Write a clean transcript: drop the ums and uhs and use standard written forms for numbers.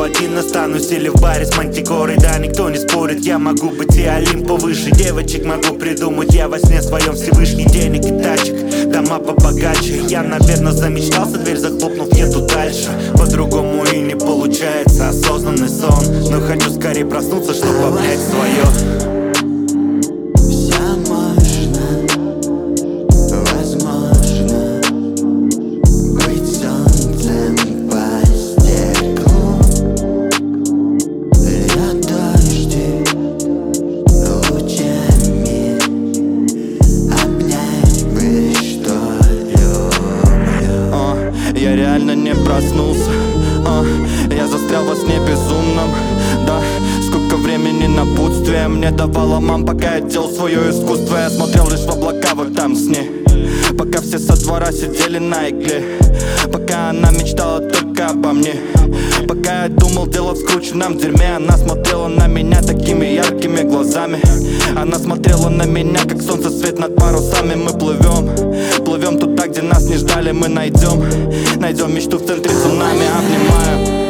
один останусь или в баре с мантикорой. Да, никто не спорит, я могу быть и Олимп повыше. Девочек могу придумать, я во сне своем Всевышний. Денег и тачек, дома побогаче. Я, наверное, замечтался, дверь захлопнув, еду дальше. По-другому и не получается, осознанный сон. Но хочу скорее проснуться, чтобы обнять свое. Я реально не проснулся, я застрял во сне безумном. Да, сколько времени напутствия мне давала мам, пока я делал свое искусство. Я смотрел лишь в облака в этом сне, пока все со двора сидели на игле, пока она мечтала только обо мне. Пока я думал, дело в скрученном дерьме, она смотрела на меня такими яркими глазами. Она смотрела на меня, как солнце свет над парусами. Мы плывем туда, где нас не ждали. Мы найдем мечту в центре цунами. Обнимаю